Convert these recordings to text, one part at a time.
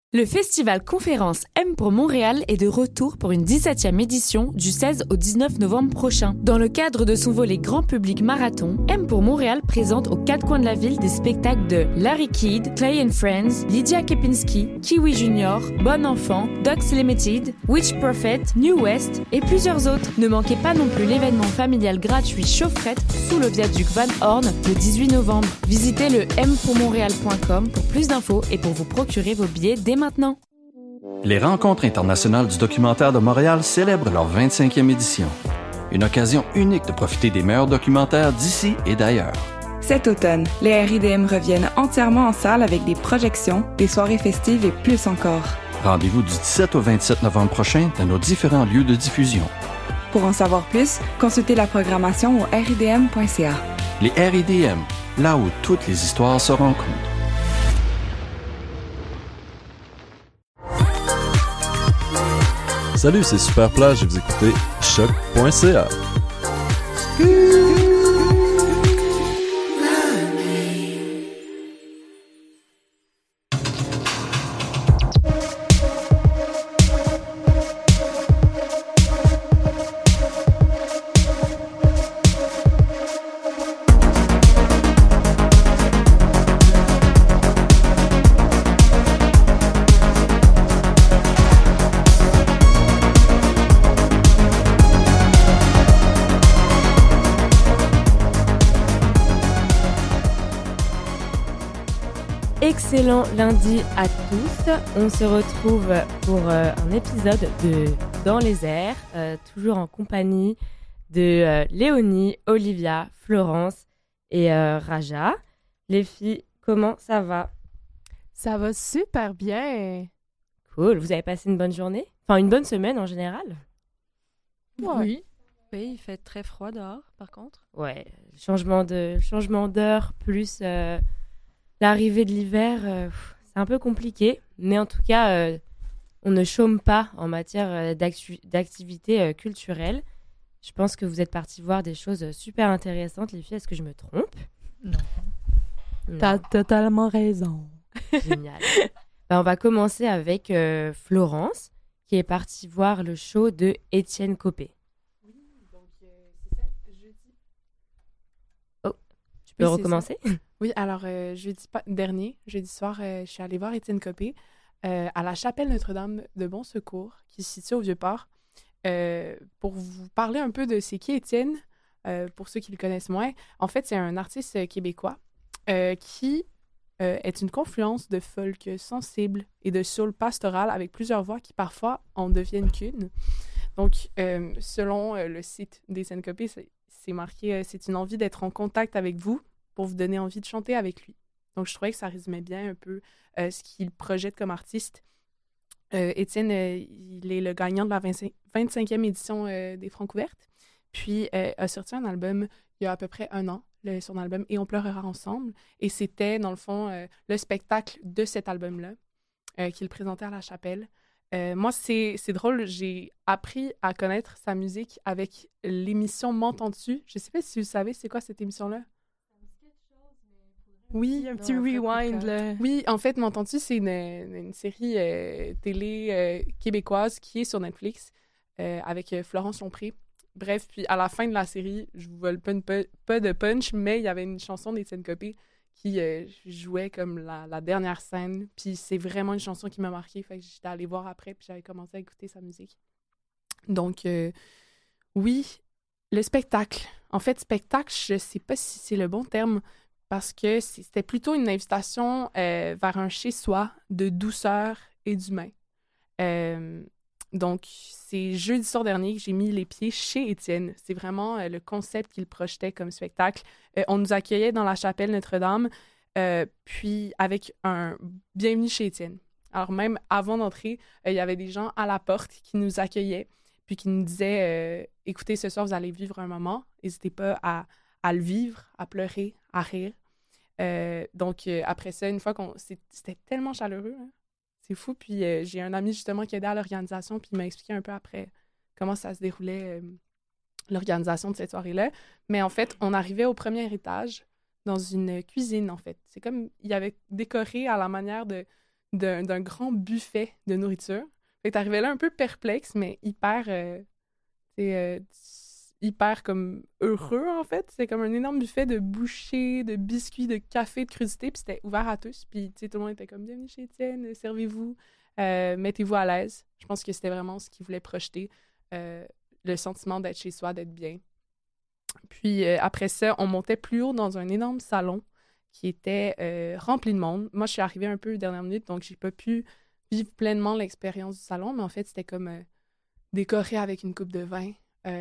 Le festival conférence M pour Montréal est de retour pour une 17e édition du 16 au 19 novembre prochain. Dans le cadre de son volet grand public marathon, M pour Montréal présente aux quatre coins de la ville des spectacles de Larry Kidd, Clay and Friends, Lydia Kepinski, Kiwi Junior, Bon Enfant, Ducks Limited, Witch Prophet, New West et plusieurs autres. Ne manquez pas non plus l'événement familial gratuit Chaufferette sous le viaduc Van Horn le 18 novembre. Visitez le mpourmontréal.com pour plus d'infos et pour vous procurer vos billets dès maintenant. Les Rencontres internationales du documentaire de Montréal célèbrent leur 25e édition. Une occasion unique de profiter des meilleurs documentaires d'ici et d'ailleurs. Cet automne, les RIDM reviennent entièrement en salle avec des projections, des soirées festives et plus encore. Rendez-vous du 17 au 27 novembre prochain dans nos différents lieux de diffusion. Pour en savoir plus, consultez la programmation au ridm.ca. Les RIDM, là où toutes les histoires se rencontrent. Salut, c'est Superplage et vous écoutez choc.ca. Excellent lundi à tous. On se retrouve pour un épisode de Dans les airs, toujours en compagnie de Léonie, Olivia, Florence et Raja. Les filles, comment ça va? Ça va super bien. Cool. Vous avez passé une bonne journée? Enfin, une bonne semaine en général? Oui. Oui, il fait très froid dehors, par contre. Ouais, changement d'heure plus l'arrivée de l'hiver, c'est un peu compliqué. Mais en tout cas, on ne chôme pas en matière d'activité culturelle. Je pense que vous êtes partis voir des choses super intéressantes, les filles. Est-ce que je me trompe? Non. T'as totalement raison. Génial. On va commencer avec Florence, qui est partie voir le show de Étienne Copé. Oui, donc c'est ça, jeudi. Oh, tu peux recommencer? Oui, alors jeudi soir, je suis allée voir Étienne Copé à la chapelle Notre-Dame de Bon Secours, qui se situe au Vieux-Port, pour vous parler un peu de c'est qui Étienne, pour ceux qui le connaissent moins. En fait, c'est un artiste québécois qui est une confluence de folk sensible et de soul pastoral avec plusieurs voix qui parfois en deviennent qu'une. Donc, selon le site d'Étienne Copé, c'est marqué « C'est une envie d'être en contact avec vous » pour vous donner envie de chanter avec lui. Donc, je trouvais que ça résumait bien un peu ce qu'il projette comme artiste. Étienne, il est le gagnant de la 25e édition des Francs ouvertes, puis a sorti un album il y a à peu près un an, son album « Et on pleurera ensemble ». Et c'était, dans le fond, le spectacle de cet album-là qu'il présentait à la chapelle. Moi, c'est drôle, j'ai appris à connaître sa musique avec l'émission M'entends-tu? Je ne sais pas si vous savez, c'est quoi cette émission-là? Oui, un petit rewind, là. Oui, en fait, M'entends-tu, c'est une série télé québécoise qui est sur Netflix avec Florence Lompré. Bref, puis à la fin de la série, je vous vole pas de punch, mais il y avait une chanson d'Étienne Copé qui jouait comme la dernière scène. Puis c'est vraiment une chanson qui m'a marquée. Fait que j'étais allée voir après, puis j'avais commencé à écouter sa musique. Donc, oui, le spectacle. En fait, spectacle, je sais pas si c'est le bon terme, parce que c'était plutôt une invitation vers un chez-soi de douceur et d'humain. Donc, c'est jeudi soir dernier que j'ai mis les pieds chez Étienne. C'est vraiment le concept qu'il projetait comme spectacle. On nous accueillait dans la chapelle Notre-Dame, puis avec un « Bienvenue chez Étienne ». Alors, même avant d'entrer, il y avait des gens à la porte qui nous accueillaient, puis qui nous disaient « Écoutez, ce soir, vous allez vivre un moment. N'hésitez pas à le vivre, à pleurer, à rire. » Donc, après ça, une fois c'était tellement chaleureux, hein. C'est fou. Puis j'ai un ami, justement, qui aidait à l'organisation, puis il m'a expliqué un peu après comment ça se déroulait, l'organisation de cette soirée-là. Mais en fait, on arrivait au premier étage, dans une cuisine, en fait. C'est comme, il y avait décoré à la manière d'un grand buffet de nourriture. Fait que t'arrivais là un peu perplexe, mais hyper comme heureux, en fait. C'était comme un énorme buffet de bouchées, de biscuits, de café, de crudités, puis c'était ouvert à tous. Puis, tu sais, tout le monde était comme « Bienvenue chez Étienne, servez-vous, mettez-vous à l'aise ». Je pense que c'était vraiment ce qu'il voulait projeter, le sentiment d'être chez soi, d'être bien. Puis, après ça, on montait plus haut dans un énorme salon qui était rempli de monde. Moi, je suis arrivée un peu dernière minute, donc j'ai pas pu vivre pleinement l'expérience du salon, mais en fait, c'était comme décoré avec une coupe de vin.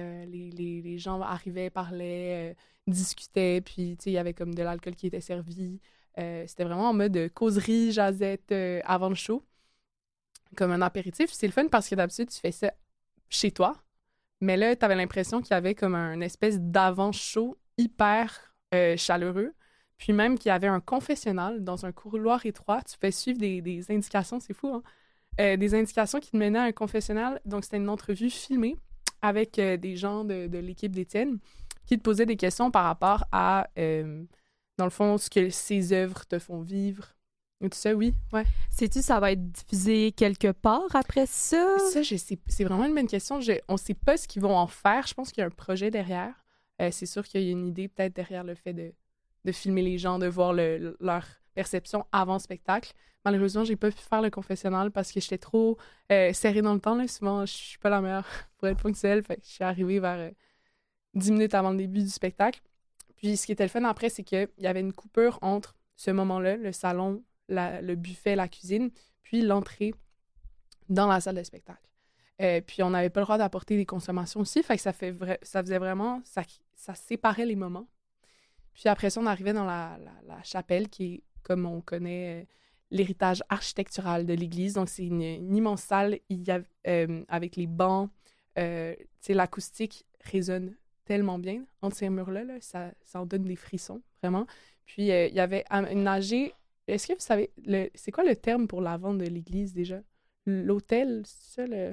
Les gens arrivaient, parlaient, discutaient, puis il y avait comme de l'alcool qui était servi. C'était vraiment en mode causerie, jasette avant le show, comme un apéritif. C'est le fun parce que d'habitude, tu fais ça chez toi, mais là, tu avais l'impression qu'il y avait comme un espèce d'avant-show hyper chaleureux. Puis même qu'il y avait un confessionnal dans un couloir étroit. Tu fais suivre des indications, c'est fou, hein? Des indications qui te menaient à un confessionnal. Donc, c'était une entrevue filmée avec des gens de l'équipe d'Étienne qui te posaient des questions par rapport à, dans le fond, ce que ces œuvres te font vivre. Et tout ça, oui, ouais. Sais-tu, ça va être diffusé quelque part après ça? Ça, je sais, c'est vraiment une bonne question. On ne sait pas ce qu'ils vont en faire. Je pense qu'il y a un projet derrière. C'est sûr qu'il y a une idée peut-être derrière le fait de filmer les gens, de voir leur perception avant le spectacle. Malheureusement, j'ai pas pu faire le confessionnal parce que j'étais trop serrée dans le temps. Là. Souvent, je suis pas la meilleure pour être ponctuelle. Fait que je suis arrivée vers 10 minutes avant le début du spectacle. Puis, ce qui était le fun après, c'est qu'il y avait une coupure entre ce moment-là, le salon, le buffet, la cuisine, puis l'entrée dans la salle de spectacle. Puis, on n'avait pas le droit d'apporter des consommations aussi. Fait que ça faisait vraiment... Ça séparait les moments. Puis après ça, on arrivait dans la chapelle qui est, comme on connaît, l'héritage architectural de l'église. Donc, c'est une immense salle avec les bancs. L'acoustique résonne tellement bien entre ces murs-là. Là, ça en donne des frissons, vraiment. Puis, il y avait aménagé... Est-ce que vous savez... c'est quoi le terme pour la vente de l'église, déjà? L'hôtel, c'est ça, le...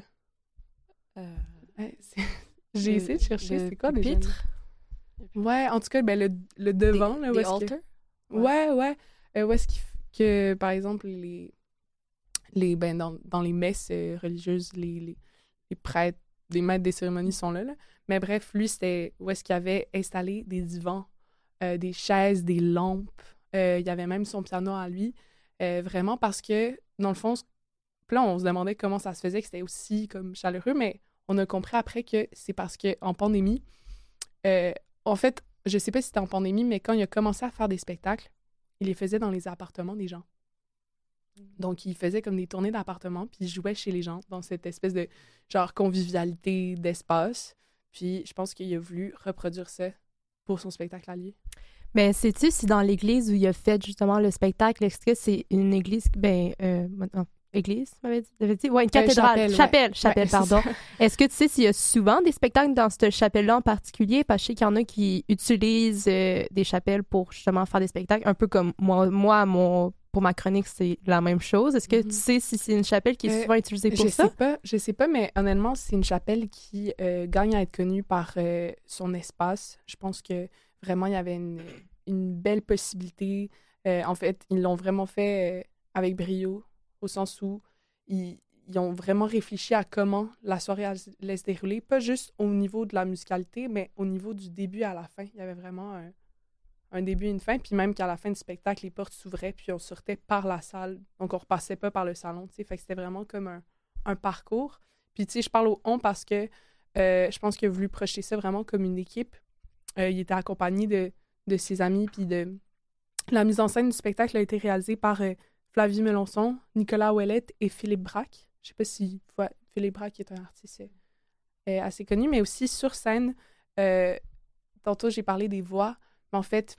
J'ai essayé de chercher. C'est quoi, déjà? Ouais, en tout cas, ben, le devant, là, où est-ce que... Ouais. Où est-ce que, par exemple, dans les messes religieuses, les prêtres, les maîtres des cérémonies sont là. Mais bref, lui, c'était où est-ce qu'il avait installé des divans, des chaises, des lampes. Il y avait même son piano à lui. Vraiment parce que, dans le fond, là, on se demandait comment ça se faisait que c'était aussi comme chaleureux, mais on a compris après que c'est parce qu'en pandémie, en fait, je sais pas si c'était en pandémie, mais quand il a commencé à faire des spectacles, il les faisait dans les appartements des gens. Donc, il faisait comme des tournées d'appartements, puis il jouait chez les gens dans cette espèce de genre convivialité d'espace. Puis, je pense qu'il a voulu reproduire ça pour son spectacle à lui. Mais sais-tu si dans l'église où il a fait justement le spectacle, est-ce que c'est une église... Église, m'avait dit? Ouais, une cathédrale. Chapelle, pardon. Est-ce que tu sais s'il y a souvent des spectacles dans cette chapelle-là en particulier? Parce que je sais qu'il y en a qui utilisent des chapelles pour justement faire des spectacles, un peu comme moi pour ma chronique, c'est la même chose. Est-ce que tu sais si c'est une chapelle qui est souvent utilisée pour ça? Je sais pas, mais honnêtement, c'est une chapelle qui gagne à être connue par son espace. Je pense que vraiment, il y avait une belle possibilité. En fait, ils l'ont vraiment fait avec brio, au sens où ils ont vraiment réfléchi à comment la soirée allait se dérouler, pas juste au niveau de la musicalité, mais au niveau du début à la fin. Il y avait vraiment un début et une fin, puis même qu'à la fin du spectacle, les portes s'ouvraient, puis on sortait par la salle, donc on repassait pas par le salon, tu sais, fait que c'était vraiment comme un parcours. Puis tu sais, je parle au « on » parce que je pense qu'il a voulu projeter ça vraiment comme une équipe. Il était accompagné de ses amis, puis de... La mise en scène du spectacle a été réalisée par... Flavie Melançon, Nicolas Ouellette et Philippe Braque. Je sais pas si Philippe Braque est un artiste assez connu, mais aussi sur scène. Tantôt, j'ai parlé des voix, mais en fait,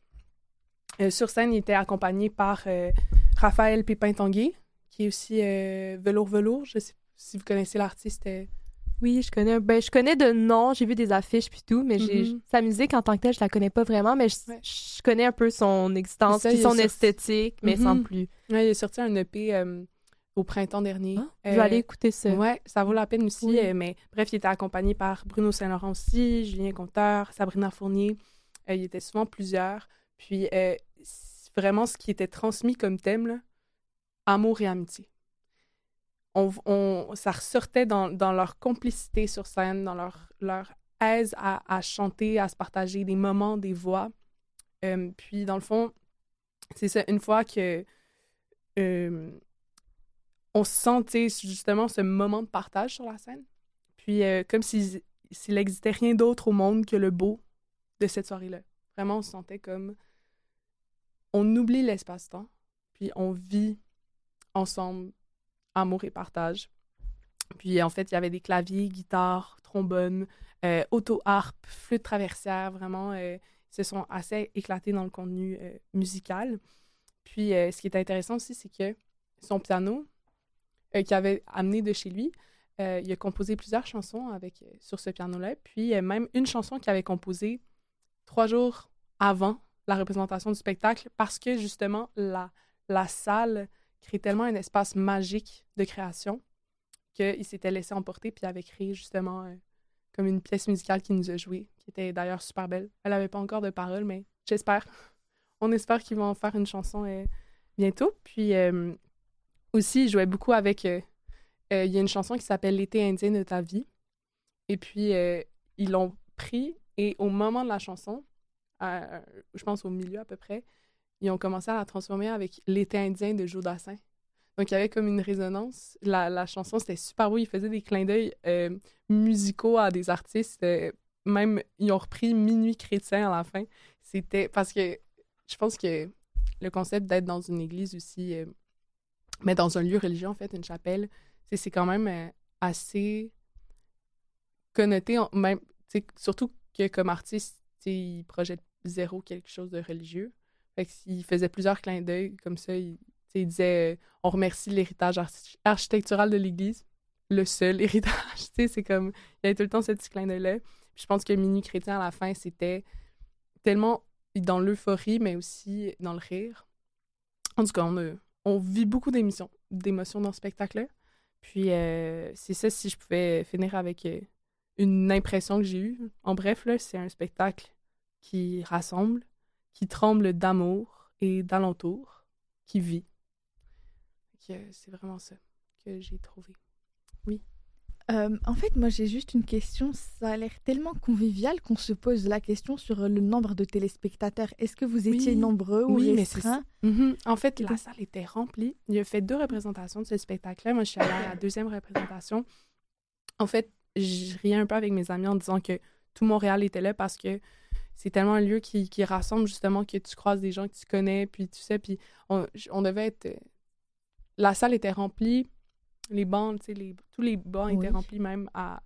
sur scène, il était accompagné par Raphaël Pépin-Tanguay, qui est aussi Velours. Je sais pas si vous connaissez l'artiste. Oui, je connais. Ben, je connais de nom, j'ai vu des affiches puis tout, mais sa musique en tant que telle, je la connais pas vraiment, mais je connais un peu son existence, puis son esthétique, mais sans plus. Ouais, il a sorti un EP au printemps dernier. Je vais aller écouter ça. Ouais, ça vaut la peine aussi, mais bref, il était accompagné par Bruno Saint-Laurent aussi, Julien Conteur, Sabrina Fournier. Il était souvent plusieurs. Puis vraiment, ce qui était transmis comme thème, là, amour et amitié. Ça ressortait dans leur complicité sur scène, dans leur aise à chanter, à se partager des moments, des voix. Puis, dans le fond, c'est ça, une fois que on sentait justement ce moment de partage sur la scène, puis comme s'il n'existait rien d'autre au monde que le beau de cette soirée-là. Vraiment, on se sentait comme... On oublie l'espace-temps, puis on vit ensemble amour et partage. Puis en fait, il y avait des claviers, guitares, trombones, auto-harpe, flûte traversière, vraiment, ils se sont assez éclatés dans le contenu musical. Puis ce qui est intéressant aussi, c'est que son piano, qu'il avait amené de chez lui, il a composé plusieurs chansons sur ce piano-là, puis même une chanson qu'il avait composée 3 jours avant la représentation du spectacle, parce que justement, la salle crée tellement un espace magique de création qu'il s'était laissé emporter, puis avait créé justement comme une pièce musicale qu'il nous a jouée, qui était d'ailleurs super belle. Elle n'avait pas encore de paroles, mais on espère qu'ils vont en faire une chanson bientôt. Puis aussi, il jouait beaucoup avec... il y a une chanson qui s'appelle « L'été indien de ta vie ». Et puis, ils l'ont pris, et au moment de la chanson, je pense au milieu à peu près, ils ont commencé à la transformer avec « L'été indien » de Joe Dassin. Donc, il y avait comme une résonance. La chanson, c'était super beau. Ils faisaient des clins d'œil musicaux à des artistes. Même, ils ont repris « Minuit chrétien » à la fin. C'était parce que je pense que le concept d'être dans une église aussi, mais dans un lieu religieux, en fait, une chapelle, c'est quand même assez connoté, même, surtout que comme artiste, il projette zéro quelque chose de religieux. Fait qu'il faisait plusieurs clins d'œil comme ça. Il disait on remercie l'héritage architectural de l'Église, le seul héritage. C'est comme, il y avait tout le temps ce petit clin d'œil-là. Puis je pense que Minuit chrétien, à la fin, c'était tellement dans l'euphorie, mais aussi dans le rire. En tout cas, on vit beaucoup d'émotions dans ce spectacle-là. Puis c'est ça, si je pouvais finir avec une impression que j'ai eue. En bref, là, c'est un spectacle qui rassemble, qui tremble d'amour et d'alentour, qui vit. C'est vraiment ça que j'ai trouvé. Oui. En fait, moi, j'ai juste une question. Ça a l'air tellement convivial qu'on se pose la question sur le nombre de téléspectateurs. Est-ce que vous étiez nombreux ou restreints? En fait, la salle était remplie. Il a fait 2 représentations de ce spectacle-là. Moi, je suis allée à la 2e représentation. En fait, je riais un peu avec mes amis en disant que tout Montréal était là parce que c'est tellement un lieu qui rassemble justement que tu croises des gens que tu connais, puis tu sais, puis on devait être... La salle était remplie. Les bancs, tous les bancs étaient remplis même à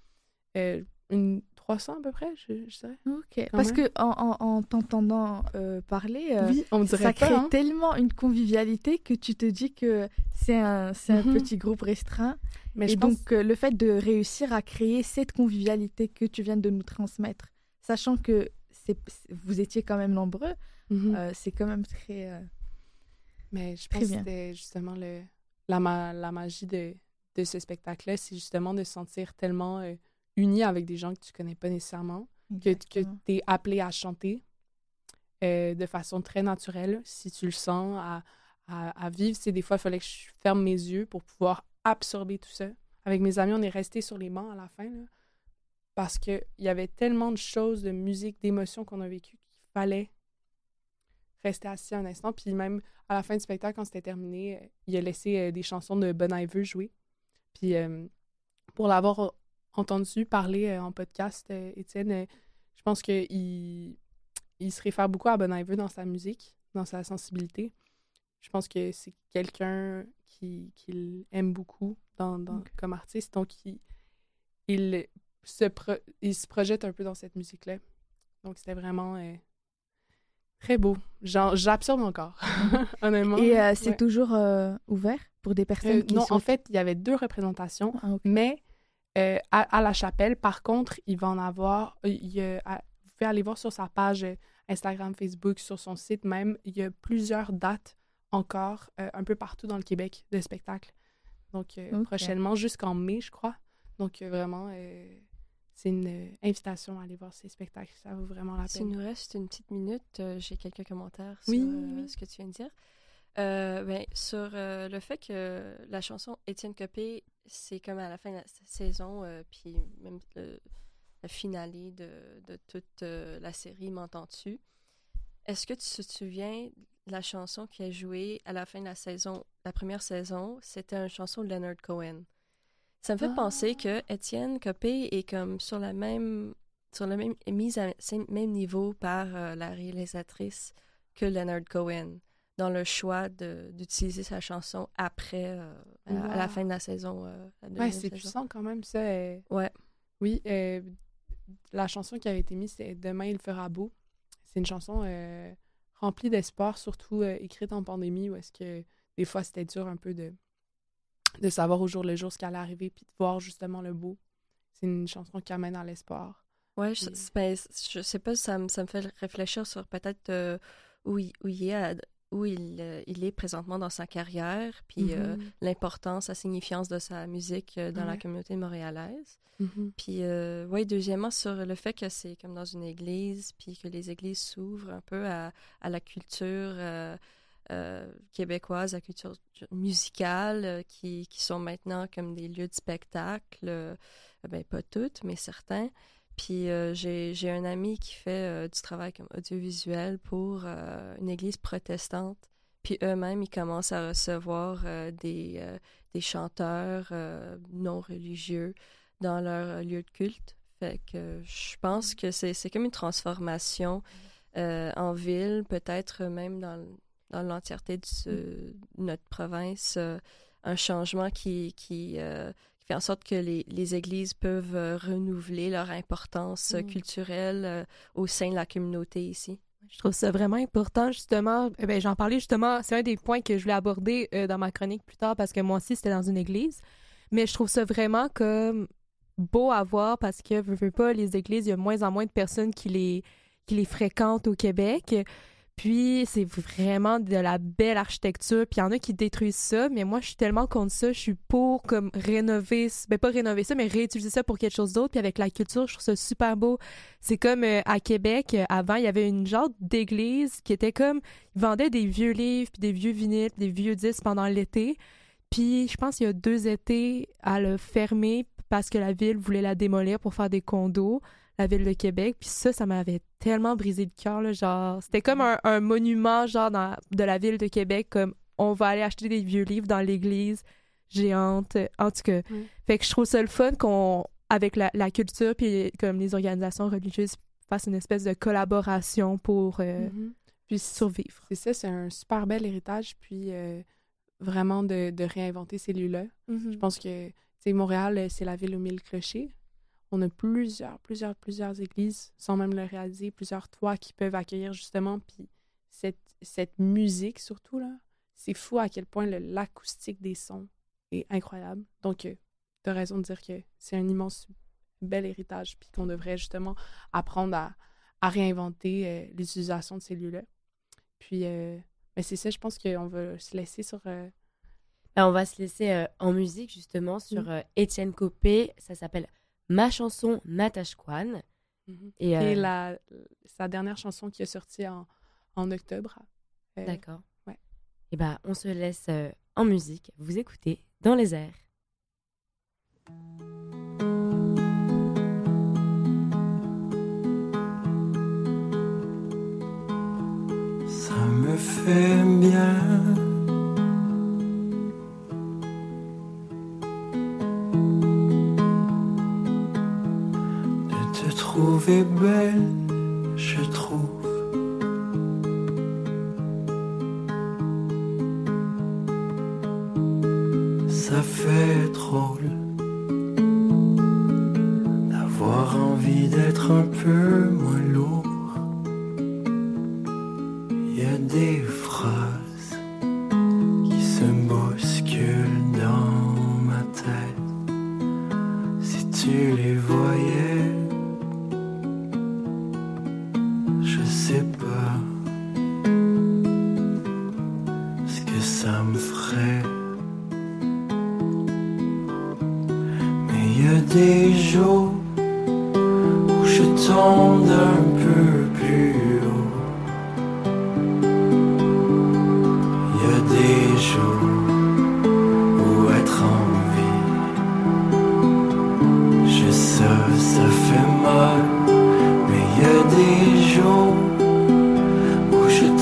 300 à peu près, je dirais. OK. Parce qu'en t'entendant parler, on dirait ça crée tellement une convivialité que tu te dis que c'est un petit groupe restreint. Mais et donc, le fait de réussir à créer cette convivialité que tu viens de nous transmettre, sachant que vous étiez quand même nombreux, c'est quand même très... Mais je pense que c'était justement la magie de ce spectacle-là, c'est justement de se sentir tellement uni avec des gens que tu connais pas nécessairement, que tu es appelé à chanter de façon très naturelle, si tu le sens, à vivre. Des fois, il fallait que je ferme mes yeux pour pouvoir absorber tout ça. Avec mes amis, on est restés sur les bancs à la fin, là, parce qu'il y avait tellement de choses, de musique, d'émotions qu'on a vécues qu'il fallait rester assis un instant. Puis même à la fin du spectacle, quand c'était terminé, il a laissé des chansons de Bon Iver jouer. Puis pour l'avoir entendu parler en podcast, Étienne, je pense qu'il se réfère beaucoup à Bon Iver dans sa musique, dans sa sensibilité. Je pense que c'est quelqu'un qu'il aime beaucoup comme artiste. Donc, il se projette un peu dans cette musique-là. Donc, c'était vraiment... très beau. J'absorbe encore, honnêtement. Et c'est toujours ouvert pour des personnes qui non, en fait, il y avait 2 représentations, mais à la chapelle, par contre, il va en avoir... vous pouvez aller voir sur sa page Instagram, Facebook, sur son site même, il y a plusieurs dates encore un peu partout dans le Québec de spectacles. Donc, prochainement, jusqu'en mai, je crois. Donc, vraiment... c'est une invitation à aller voir ces spectacles. Ça vaut vraiment la peine. S'il nous reste une petite minute, j'ai quelques commentaires sur ce que tu viens de dire. Sur le fait que la chanson Étienne Copé, c'est comme à la fin de la saison, puis même le finale de toute la série M'entends-tu? Est-ce que tu te souviens de la chanson qui a joué à la fin de la saison, la première saison? C'était une chanson de Leonard Cohen. Ça me fait penser que Étienne Copé est comme sur le même niveau par la réalisatrice que Leonard Cohen dans le choix d'utiliser sa chanson après, à la fin de la saison. C'est puissant quand même, ça. Ouais. Oui, la chanson qui avait été mise, c'est « Demain, il fera beau ». C'est une chanson remplie d'espoir, surtout écrite en pandémie, où est-ce que des fois, c'était dur un peu de savoir au jour le jour ce qui allait arriver, puis de voir justement le beau. C'est une chanson qui amène à l'espoir. Ouais, je sais pas, ça me fait réfléchir sur peut-être où il est présentement dans sa carrière, puis l'importance, la signification de sa musique dans la communauté montréalaise. Puis, deuxièmement, sur le fait que c'est comme dans une église, puis que les églises s'ouvrent un peu à la culture québécoise, la culture musicale, qui sont maintenant comme des lieux de spectacle. Pas toutes, mais certains. Puis j'ai un ami qui fait du travail comme audiovisuel pour une église protestante. Puis eux-mêmes, ils commencent à recevoir des chanteurs non religieux dans leur lieu de culte. Fait que je pense que c'est comme une transformation en ville, peut-être même dans l'entièreté de notre province, un changement qui fait en sorte que les églises peuvent renouveler leur importance culturelle au sein de la communauté ici. Je trouve ça vraiment important, justement. J'en parlais justement, c'est un des points que je voulais aborder dans ma chronique plus tard, parce que moi aussi, c'était dans une église. Mais je trouve ça vraiment comme beau à voir, parce que, veux pas, les églises, il y a de moins en moins de personnes qui les fréquentent au Québec. Puis, c'est vraiment de la belle architecture. Puis, il y en a qui détruisent ça, mais moi, je suis tellement contre ça. Je suis pour, comme, rénover... pas rénover ça, mais réutiliser ça pour quelque chose d'autre. Puis, avec la culture, je trouve ça super beau. C'est comme à Québec, avant, il y avait une genre d'église qui était comme... Ils vendaient des vieux livres, puis des vieux vinyles, puis des vieux disques pendant l'été. Puis, je pense qu'il y a 2 étés, elle a fermé parce que la ville voulait la démolir pour faire des condos. La ville de Québec, puis ça m'avait tellement brisé le cœur, là, genre, c'était comme un monument, genre, de la ville de Québec, comme, on va aller acheter des vieux livres dans l'église géante, en tout cas. Fait que je trouve ça le fun qu'on, avec la culture, puis comme les organisations religieuses, fassent une espèce de collaboration pour puis survivre. C'est ça, c'est un super bel héritage, puis vraiment de réinventer ces lieux-là. Je pense que, tu sais, Montréal, c'est la ville aux 1000 clochers. On a plusieurs églises, sans même le réaliser, plusieurs toits qui peuvent accueillir justement, puis cette musique surtout, là, c'est fou à quel point l'acoustique des sons est incroyable. Donc, tu as raison de dire que c'est un immense bel héritage, puis qu'on devrait justement apprendre à réinventer l'utilisation de ces lieux-là. Puis, c'est ça, je pense qu'on va se laisser sur... on va se laisser en musique, justement, sur Étienne Copé. Ça s'appelle Ma chanson Natashquan. Et sa dernière chanson qui est sortie en octobre. D'accord. Ouais. Et on se laisse en musique. Vous écoutez Dans les airs. Ça me fait bien de te trouver belle, je trouve. Ça fait drôle d'avoir envie d'être un peu moins lourd. Il y a des phrases qui se bousculent dans ma tête. Si tu les voyais, je sais pas ce que ça me ferait. Mais il y a des jours où je tombe un peu plus haut. Il y a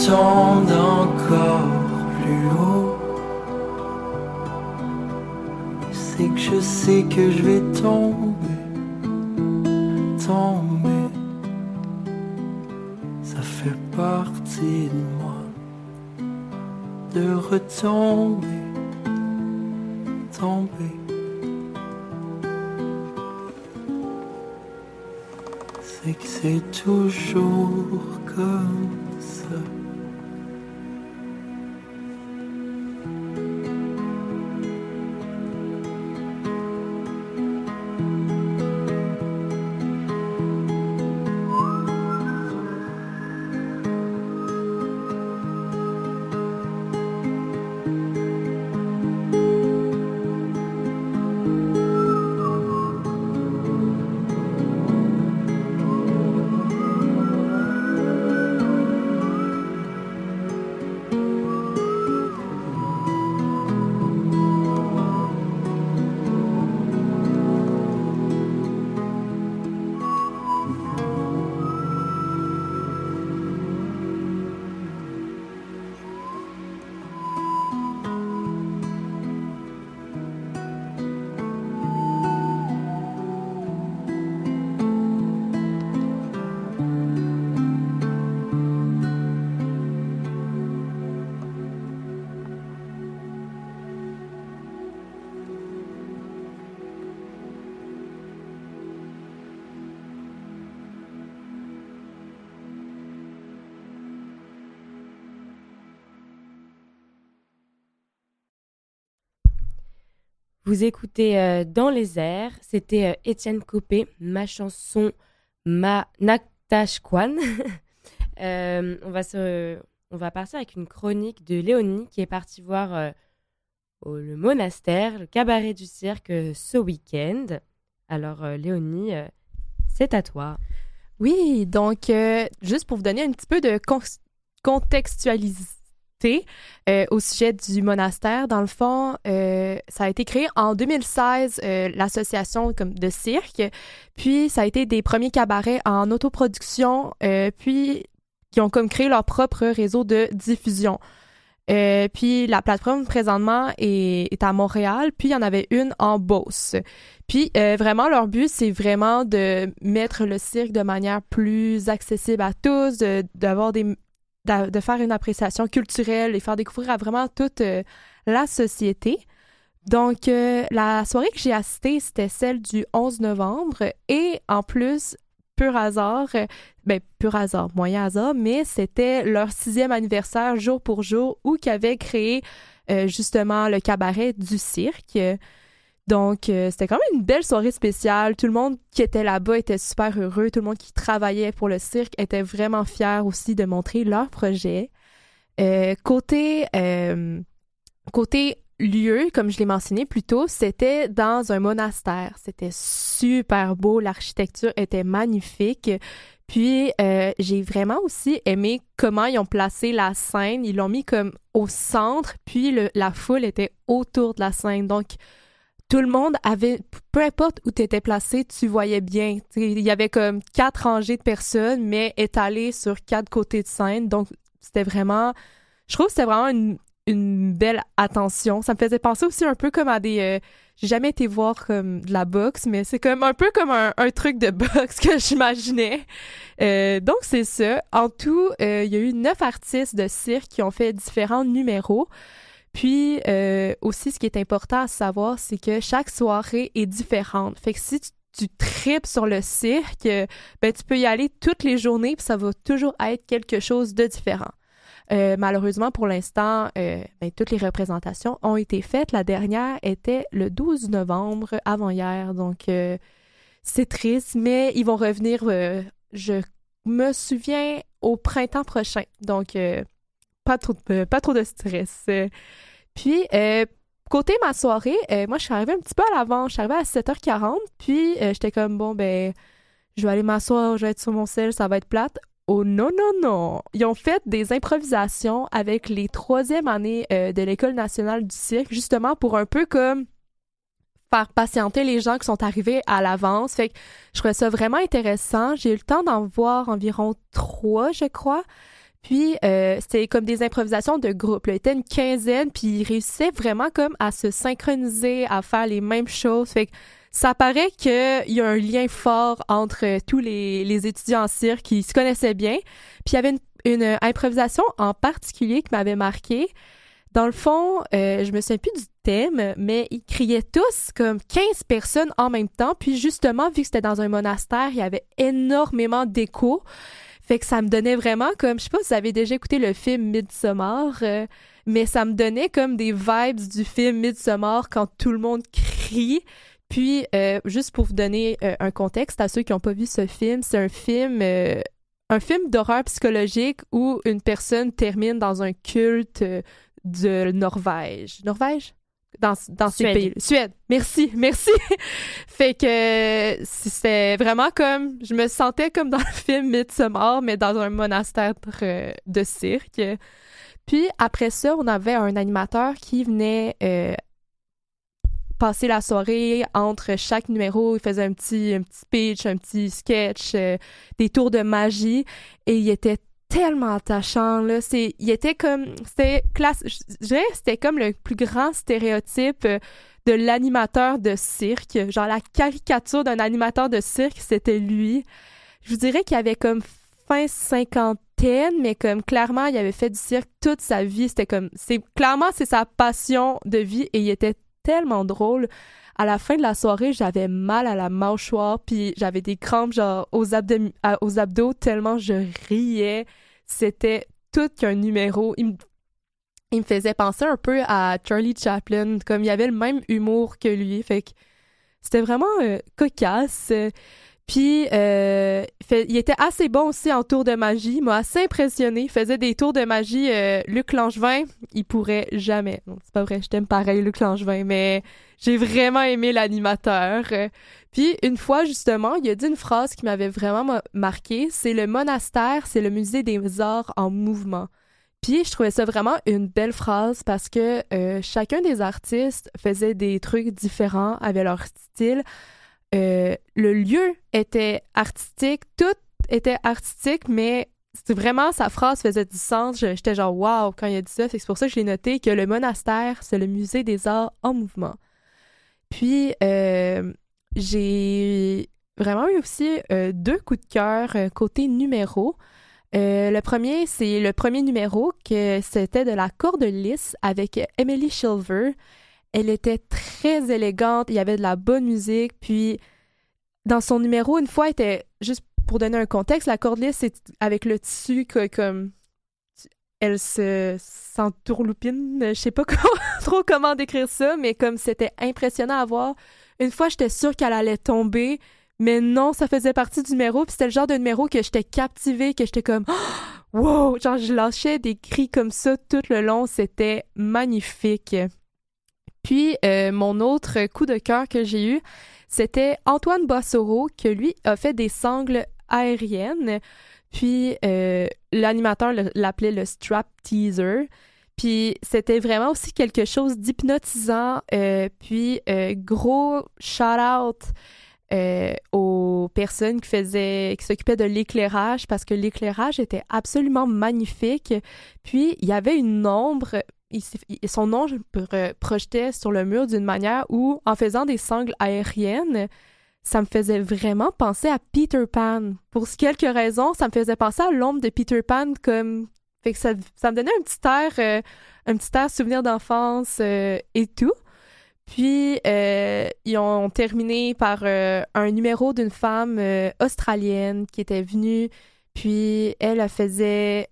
tende encore plus haut. C'est que je sais que je vais tomber, tomber. Ça fait partie de moi de retomber, tomber. C'est que c'est toujours comme ça. Vous écoutez Dans les airs, c'était Étienne Copé, ma chanson Natashquan. On va partir avec une chronique de Léonie qui est partie voir le monastère, le cabaret du cirque ce week-end. Alors Léonie, c'est à toi. Oui, donc juste pour vous donner un petit peu de contextualisation au sujet du monastère. Dans le fond, ça a été créé en 2016, l'association de cirque, puis ça a été des premiers cabarets en autoproduction, puis qui ont comme créé leur propre réseau de diffusion. Puis la plateforme présentement est à Montréal, puis il y en avait une en Beauce. Puis vraiment, leur but, c'est vraiment de mettre le cirque de manière plus accessible à tous, de faire une appréciation culturelle et faire découvrir à vraiment toute la société. Donc, la soirée que j'ai assistée, c'était celle du 11 novembre et en plus, pur hasard, moyen hasard, mais c'était leur 6e anniversaire jour pour jour où qu'ils avaient créé justement le cabaret du cirque. Donc, c'était quand même une belle soirée spéciale. Tout le monde qui était là-bas était super heureux. Tout le monde qui travaillait pour le cirque était vraiment fier aussi de montrer leur projet. Côté lieu, comme je l'ai mentionné plus tôt, c'était dans un monastère. C'était super beau. L'architecture était magnifique. Puis, j'ai vraiment aussi aimé comment ils ont placé la scène. Ils l'ont mis comme au centre, puis la foule était autour de la scène. Donc, tout le monde avait, peu importe où tu étais placé, tu voyais bien. Il y avait comme 4 rangées de personnes, mais étalées sur 4 côtés de scène. Donc, c'était vraiment... Je trouve que c'était vraiment une belle attention. Ça me faisait penser aussi un peu comme à des... j'ai jamais été voir comme de la boxe, mais c'est comme un peu comme un truc de boxe que j'imaginais. Donc, c'est ça. En tout, il y a eu 9 artistes de cirque qui ont fait différents numéros. Puis, aussi, ce qui est important à savoir, c'est que chaque soirée est différente. Fait que si tu tripes sur le cirque, tu peux y aller toutes les journées, puis ça va toujours être quelque chose de différent. Malheureusement, pour l'instant, toutes les représentations ont été faites. La dernière était le 12 novembre, avant-hier. Donc, c'est triste, mais ils vont revenir, je me souviens, au printemps prochain. Donc, pas trop de stress. Puis, côté ma soirée, moi, je suis arrivée un petit peu à l'avance. Je suis arrivée à 7h40, puis j'étais comme, je vais aller m'asseoir, je vais être sur mon sel, ça va être plate. Oh non! Ils ont fait des improvisations avec les 3e années de l'École nationale du cirque, justement pour un peu comme faire patienter les gens qui sont arrivés à l'avance. Fait que je trouvais ça vraiment intéressant. J'ai eu le temps d'en voir environ 3, je crois. Puis, c'était comme des improvisations de groupe. Là. Il était une quinzaine, puis ils réussissaient vraiment comme à se synchroniser, à faire les mêmes choses. Fait que ça paraît qu'il y a un lien fort entre tous les étudiants en cirque qui se connaissaient bien. Puis, il y avait une improvisation en particulier qui m'avait marquée. Dans le fond, je me souviens plus du thème, mais ils criaient tous comme 15 personnes en même temps. Puis justement, vu que c'était dans un monastère, il y avait énormément d'échos. Fait que ça me donnait vraiment comme, je sais pas si vous avez déjà écouté le film Midsommar, mais ça me donnait comme des vibes du film Midsommar quand tout le monde crie. Puis, juste pour vous donner un contexte à ceux qui n'ont pas vu ce film, c'est un film d'horreur psychologique où une personne termine dans un culte de Norvège. Norvège? Dans ces pays. Suède. Merci. Fait que c'était vraiment comme... Je me sentais comme dans le film Midsommar, mais dans un monastère de cirque. Puis après ça, on avait un animateur qui venait passer la soirée entre chaque numéro. Il faisait un petit speech, un petit sketch, des tours de magie. Et il était tellement attachant, là. Il était comme... C'était je dirais que c'était comme le plus grand stéréotype de l'animateur de cirque. Genre, la caricature d'un animateur de cirque, c'était lui. Je vous dirais qu'il avait comme fin cinquantaine, mais comme clairement, il avait fait du cirque toute sa vie. C'était comme... Clairement, c'est sa passion de vie et il était tellement drôle. À la fin de la soirée, j'avais mal à la mâchoire, puis j'avais des crampes genre aux abdos tellement je riais. C'était tout qu'un numéro. Il me faisait penser un peu à Charlie Chaplin, comme il avait le même humour que lui. Fait que c'était vraiment cocasse. Puis, il était assez bon aussi en tour de magie. Il m'a assez impressionné. Il faisait des tours de magie. Luc Langevin, il pourrait jamais. Non, c'est pas vrai, je t'aime pareil, Luc Langevin, mais j'ai vraiment aimé l'animateur. Puis, une fois, justement, il a dit une phrase qui m'avait vraiment marquée. C'est le monastère, c'est le musée des arts en mouvement. Puis, je trouvais ça vraiment une belle phrase parce que chacun des artistes faisait des trucs différents, avait leur style. Le lieu était artistique, tout était artistique, mais c'est vraiment, sa phrase faisait du sens. J'étais genre, wow, quand il a dit ça. C'est pour ça que je l'ai noté que le monastère, c'est le musée des arts en mouvement. Puis, j'ai vraiment eu aussi 2 coups de cœur côté numéro. Le premier, c'est le premier numéro, que c'était de la corde lisse avec Emily Silver. Elle était très élégante, il y avait de la bonne musique, puis dans son numéro, une fois, elle était, juste pour donner un contexte, la corde lisse, c'est avec le tissu comme elle s'entourloupine, je sais pas trop comment décrire ça, mais comme c'était impressionnant à voir. Une fois, j'étais sûre qu'elle allait tomber, mais non, ça faisait partie du numéro, puis c'était le genre de numéro que j'étais captivée, que j'étais comme « wow », genre je lâchais des cris comme ça tout le long, c'était magnifique. Puis, mon autre coup de cœur que j'ai eu, c'était Antoine Boissoro, que lui a fait des sangles aériennes. Puis, l'animateur l'appelait le strap teaser. Puis, c'était vraiment aussi quelque chose d'hypnotisant. Puis, gros shout-out aux personnes qui s'occupaient de l'éclairage, parce que l'éclairage était absolument magnifique. Puis, il y avait une ombre... son ombre projetait sur le mur d'une manière où, en faisant des sangles aériennes, ça me faisait vraiment penser à Peter Pan. Pour quelques raisons, ça me faisait penser à l'ombre de Peter Pan, comme... Fait que ça me donnait un petit air souvenir d'enfance et tout. Puis, ils ont terminé par un numéro d'une femme australienne qui était venue, puis elle faisait...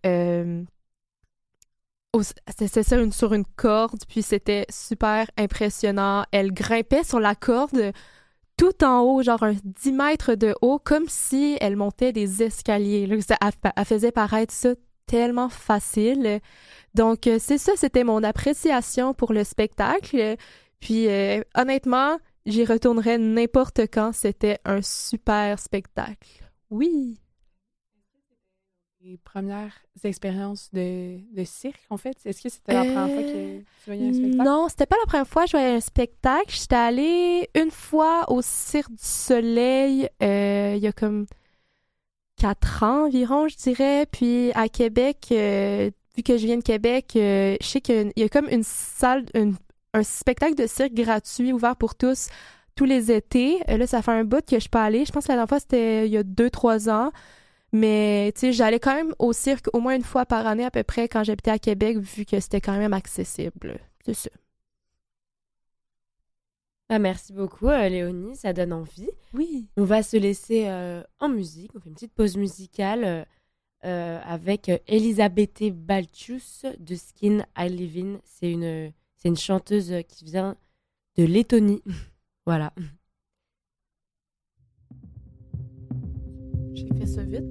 c'était ça, sur une corde, puis c'était super impressionnant. Elle grimpait sur la corde tout en haut, genre 10 mètres de haut, comme si elle montait des escaliers. Là, elle faisait paraître ça tellement facile. Donc, c'est ça, c'était mon appréciation pour le spectacle. Puis, honnêtement, j'y retournerais n'importe quand. C'était un super spectacle. Oui! Les premières expériences de cirque, en fait? Est-ce que c'était la première fois que tu voyais un spectacle? Non, c'était pas la première fois que je voyais un spectacle. J'étais allée une fois au Cirque du Soleil, il y a comme 4 ans environ, je dirais. Puis à Québec, vu que je viens de Québec, je sais qu'il y a comme une salle, un spectacle de cirque gratuit ouvert pour tous les étés. Là, ça fait un bout que je suis pas allée. Je pense que la dernière fois, c'était il y a 2-3 ans. Mais, tu sais, j'allais quand même au cirque au moins une fois par année à peu près quand j'habitais à Québec, vu que c'était quand même accessible. C'est ça. Merci beaucoup, Léonie. Ça donne envie. Oui. On va se laisser en musique. On fait une petite pause musicale avec Elisabeth Balchus de Skin I Live In. C'est une chanteuse qui vient de Lettonie. Voilà. J'ai fait ça vite.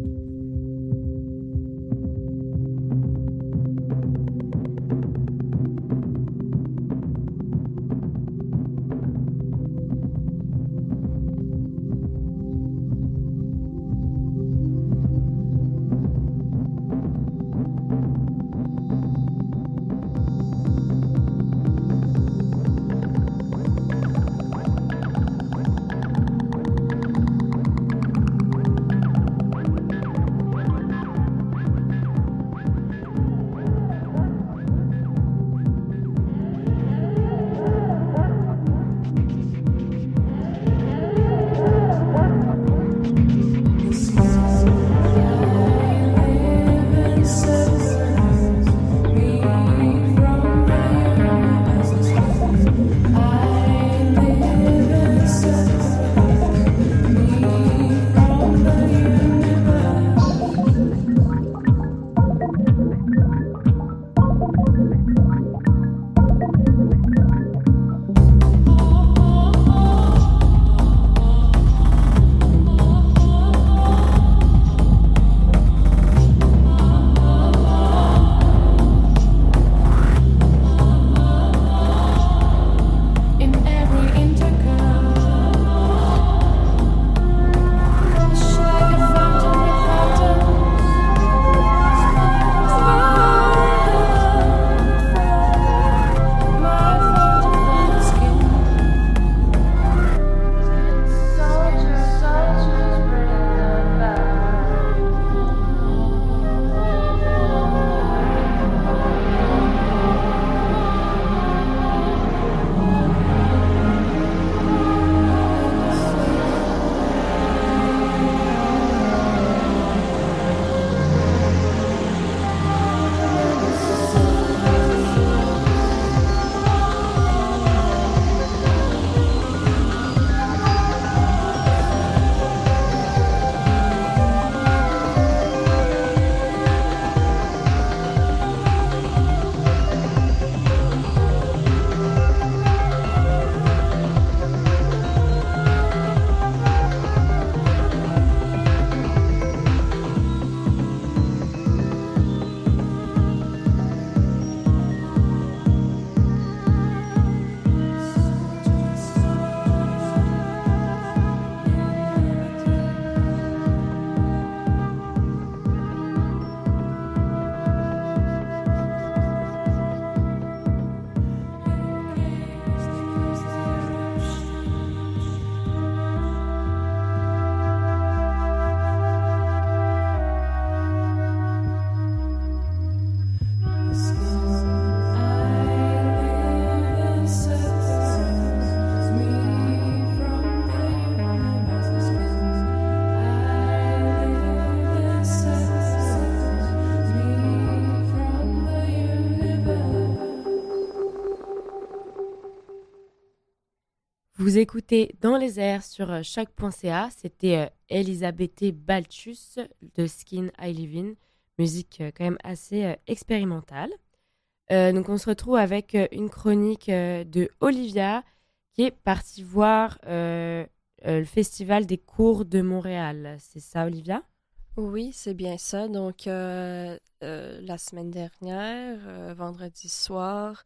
Vous écoutez Dans les airs sur choc.ca. C'était Elisabeth Balchus de Skin I Live In. Musique quand même assez expérimentale. Donc on se retrouve avec une chronique de Olivia qui est partie voir le Festival des cours de Montréal. C'est ça, Olivia? Oui, c'est bien ça. Donc la semaine dernière, vendredi soir,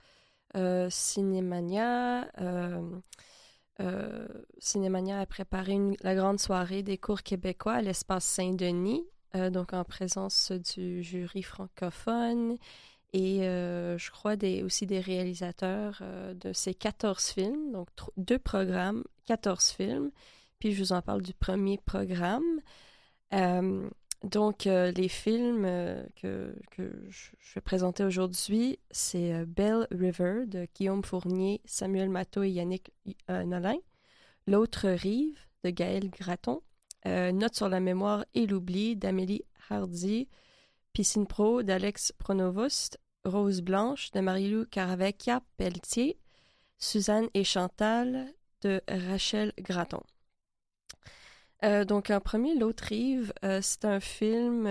Cinémania a préparé la grande soirée des cours québécois à l'espace Saint-Denis, donc en présence du jury francophone et je crois aussi des réalisateurs de ces 14 films, donc 2 programmes, 14 films. Puis je vous en parle du premier programme. Donc, les films que je vais présenter aujourd'hui, c'est Belle River de Guillaume Fournier, Samuel Matteau et Yannick Nolin. L'autre rive de Gaël Graton. Note sur la mémoire et l'oubli d'Amélie Hardy. Piscine Pro d'Alex Pronovost. Rose Blanche de Marie-Lou Caravecchia-Pelletier. Suzanne et Chantal de Rachel Graton. Donc, en premier, L'autre rive, c'est un film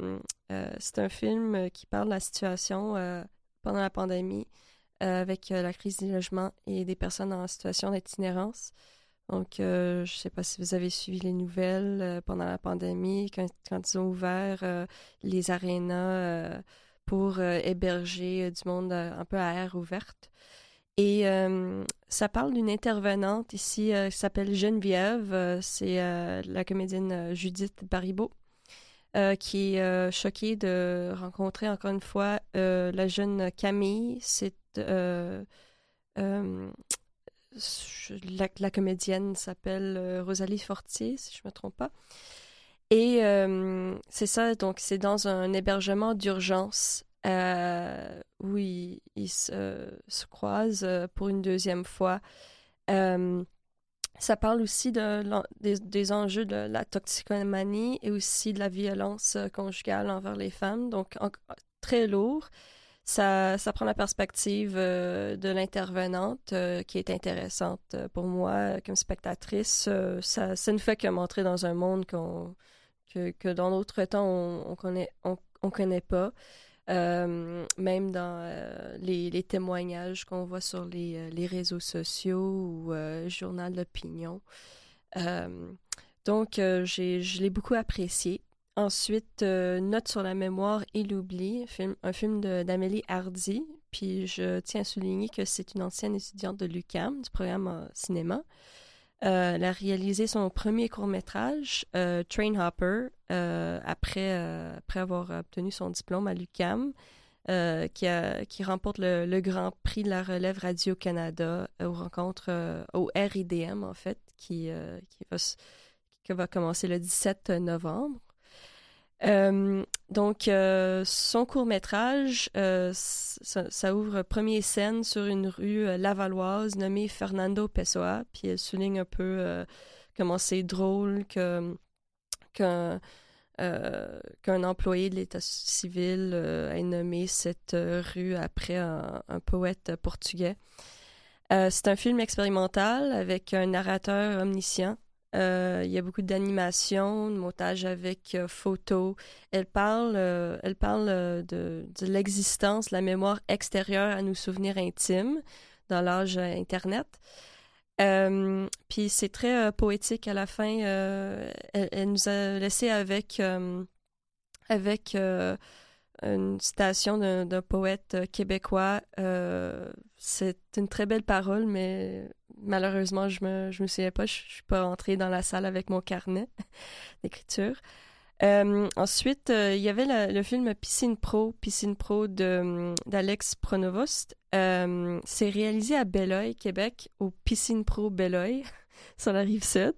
qui parle de la situation pendant la pandémie avec la crise du logement et des personnes en situation d'itinérance. Donc, je ne sais pas si vous avez suivi les nouvelles pendant la pandémie, quand ils ont ouvert les arénas pour héberger du monde un peu à air ouverte. Et ça parle d'une intervenante ici qui s'appelle Geneviève. C'est la comédienne Judith Baribeau qui est choquée de rencontrer encore une fois la jeune Camille. C'est la comédienne s'appelle Rosalie Fortier, si je ne me trompe pas. Et c'est ça, donc c'est dans un hébergement d'urgence où ils se croisent pour une deuxième fois. Ça parle aussi des enjeux de la toxicomanie et aussi de la violence conjugale envers les femmes. Donc, très lourd. Ça prend la perspective de l'intervenante qui est intéressante pour moi comme spectatrice. Ça nous fait que montrer dans un monde que dans d'autres temps on connaît pas. Même dans les témoignages qu'on voit sur les réseaux sociaux ou journal d'opinion. Donc, je l'ai beaucoup apprécié. Ensuite, Note sur la mémoire et l'oubli, un film d'Amélie Hardy. Puis, je tiens à souligner que c'est une ancienne étudiante de l'UQAM, du programme cinéma. Elle a réalisé son premier court-métrage, Train Hopper, après avoir obtenu son diplôme à l'UQAM, qui remporte le Grand Prix de la relève Radio-Canada aux rencontres au RIDM, en fait, qui va commencer le 17 novembre. Donc, son court-métrage, ça ouvre première scène sur une rue lavalloise nommée Fernando Pessoa, puis elle souligne un peu comment c'est drôle qu'un employé de l'État civil ait nommé cette rue après un poète portugais. C'est un film expérimental avec un narrateur omniscient. Il y a beaucoup d'animation, de montage avec photos. Elle parle de l'existence, la mémoire extérieure à nos souvenirs intimes dans l'âge Internet. Puis c'est très poétique à la fin. Elle nous a laissé avec une citation d'un poète québécois. C'est une très belle parole, mais malheureusement, je me souviens pas. Je suis pas entrée dans la salle avec mon carnet d'écriture. Ensuite, il y avait le film Piscine Pro d'Alex Pronovost. C'est réalisé à Belleuil, Québec, au Piscine Pro Belleuil, sur la Rive-Sud.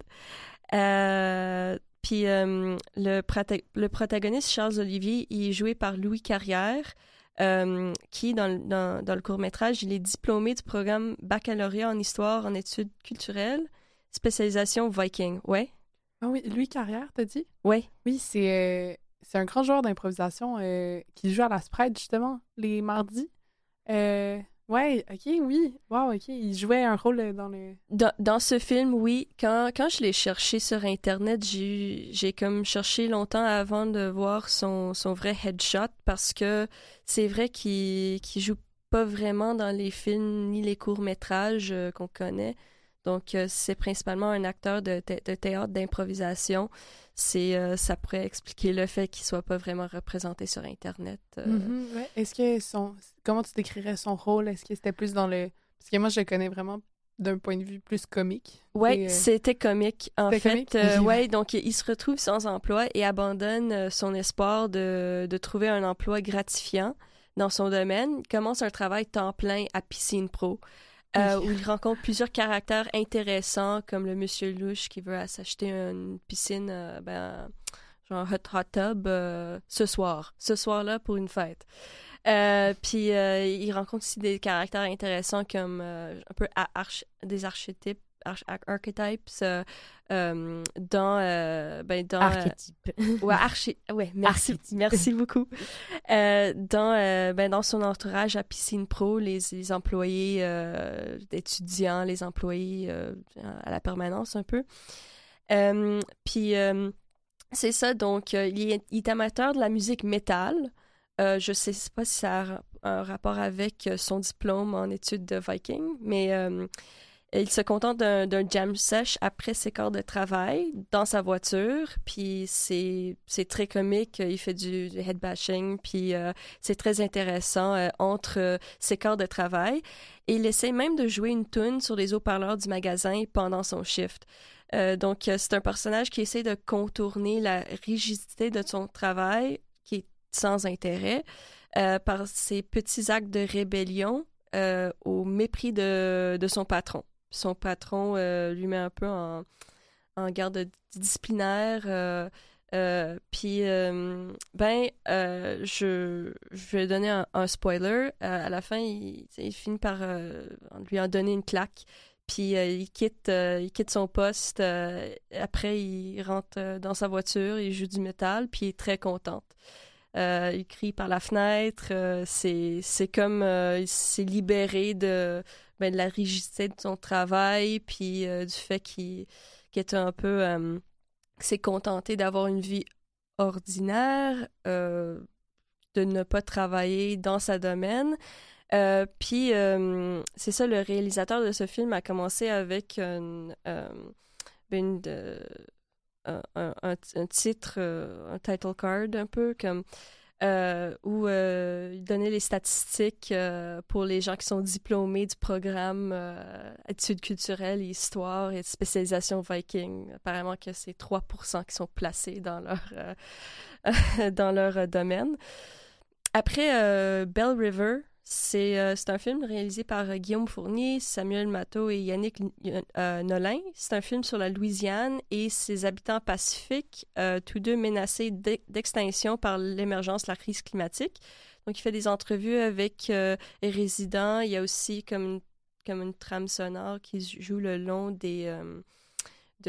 Puis le protagoniste, Charles Olivier, il est joué par Louis Carrière, qui, dans le court-métrage, il est diplômé du programme baccalauréat en histoire en études culturelles, spécialisation Viking. Ouais. Ah oui, Louis Carrière, t'as dit? Ouais. Oui, c'est un grand joueur d'improvisation qui joue à la Sprite, justement, les mardis. Ouais, ok, oui. Wow, ok. Il jouait un rôle dans le... Dans ce film, oui. Quand je l'ai cherché sur Internet, j'ai comme cherché longtemps avant de voir son vrai headshot parce que c'est vrai qu'il joue pas vraiment dans les films ni les courts-métrages qu'on connaît. Donc, c'est principalement un acteur de théâtre d'improvisation. Ça pourrait expliquer le fait qu'il soit pas vraiment représenté sur Internet. Ouais. Est-ce que comment tu décrirais son rôle? Est-ce que c'était plus dans le... Parce que moi, je le connais vraiment d'un point de vue plus comique. Oui, c'était comique. En fait, ouais, donc il se retrouve sans emploi et abandonne son espoir de trouver un emploi gratifiant dans son domaine. Il commence un travail temps plein à Piscine Pro. Où il rencontre plusieurs caractères intéressants, comme le monsieur louche qui veut s'acheter une piscine genre hot tub ce soir-là pour une fête. Puis il rencontre aussi des caractères intéressants comme un peu des archétypes dans archétype. Merci beaucoup. Dans son entourage à Piscine Pro, les employés d'étudiants, les employés à la permanence un peu. Puis c'est ça, donc il est amateur de la musique métal. Je sais pas si ça a un rapport avec son diplôme en études de Viking, mais il se contente d'un jam sesh après ses quarts de travail dans sa voiture, puis c'est très comique, il fait du headbashing, puis c'est très intéressant entre ses quarts de travail. Et il essaie même de jouer une tune sur les haut-parleurs du magasin pendant son shift. Donc, c'est un personnage qui essaie de contourner la rigidité de son travail, qui est sans intérêt, par ses petits actes de rébellion au mépris de son patron. Son patron lui met un peu en garde disciplinaire. Puis, je vais donner un spoiler. À la fin, il finit par lui en donner une claque. Puis, il quitte son poste. Après, il rentre dans sa voiture, il joue du métal, puis il est très contente. Il crie par la fenêtre. C'est comme il s'est libéré de la rigidité de son travail, puis du fait qu'il était un peu... s'est contenté d'avoir une vie ordinaire, de ne pas travailler dans sa domaine. Puis, c'est ça, le réalisateur de ce film a commencé avec un titre, un title card un peu comme où il donnait les statistiques pour les gens qui sont diplômés du programme études culturelles et histoire et spécialisation Viking. Apparemment que c'est 3% qui sont placés dans leur domaine. Après, Belle River, c'est un film réalisé par Guillaume Fournier, Samuel Matteau et Yannick Nolin. C'est un film sur la Louisiane et ses habitants pacifiques, tous deux menacés d'extinction par l'émergence de la crise climatique. Donc, il fait des entrevues avec les résidents. Il y a aussi comme une trame sonore qui joue le long de